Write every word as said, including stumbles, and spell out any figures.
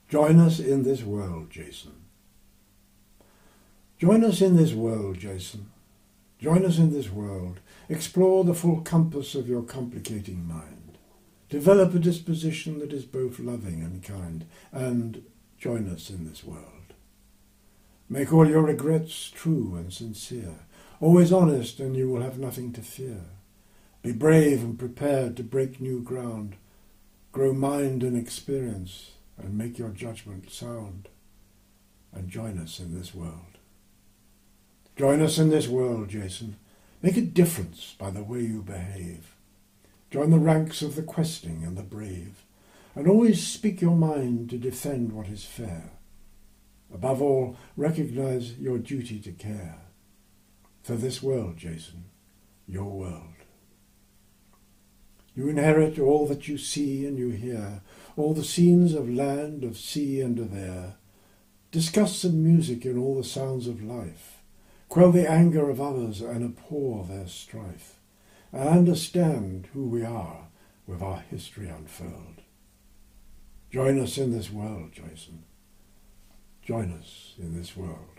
Join us in this world, Jason. Join us in this world, Jason. Join us in this world. Explore the full compass of your complicating mind. Develop a disposition that is both loving and kind, and join us in this world. Make all your regrets true and sincere, always honest, and you will have nothing to fear. Be brave and prepared to break new ground. Grow mind and experience, and make your judgment sound. And join us in this world. Join us in this world, Jason. Make a difference by the way you behave. Join the ranks of the questing and the brave, and always speak your mind to defend what is fair. Above all, recognize your duty to care. For this world, Jason, your world. You inherit all that you see and you hear, all the scenes of land, of sea, and of air. Discuss some music in all the sounds of life. Quell the anger of others and abhor their strife. And understand who we are with our history unfurled. Join us in this world, Jason. Join us in this world.